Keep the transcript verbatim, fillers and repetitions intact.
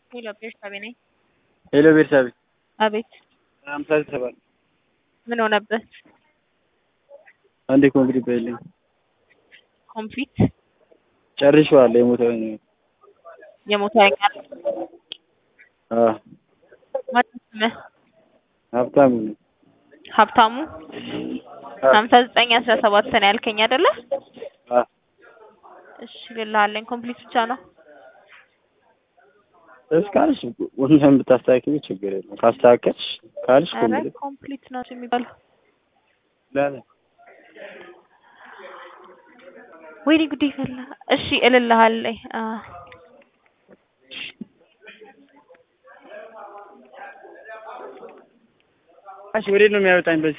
ሄሎ ቤርሳቤ ነኝ። ሄሎ ቤርሳቤ። አቤት። ሃምሳ ሰባት ምን ሆነበት? አንዴ ኮምፕሊት በይልኝ። ኮምፕሊት ጨርሼዋለሁ። የሞተው የሞተው ያኛል። አዎ ማን ስምህ? ሀብታሙ ነኝ። ሀብታሙ ሃምሳ ዘጠኝ አስራ ሰባት ነው ያልከኝ አይደለ? አዎ እሺ ልልሃለኝ። ኮምፕሊት ብቻ ነው። እስካልሽ ወንድም ብታስተካክዪ ችግር የለም። ካስተካከልሽ ካልሽ ኧረ ኮምፕሊት ኮምፕሊት ነው የሚባለው። ለምን ወይኔ ጉዴ ፈላ። እሺ እልልሃለኝ። አ እሺ ወዴት ነው የሚያወጣኝ? በዚህ